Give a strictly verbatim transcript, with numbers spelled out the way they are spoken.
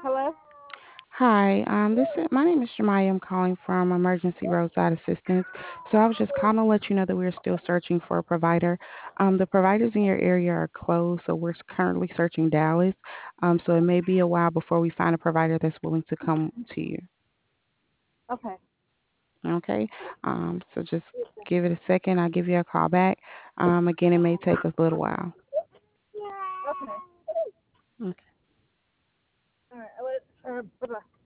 Hello? Hi, um, this is my name is Jemaya. I'm calling from Emergency Roadside Assistance. So I was just calling to let you know that we're still searching for a provider. Um, the providers in your area are closed, so we're s- currently searching Dallas. Um, so it may be a while before we find a provider that's willing to come to you. Okay. Okay. Um, so just give it a second. I'll give you a call back. Um, again, it may take a little while. Okay. Okay. All right. Let's, uh, bye-bye.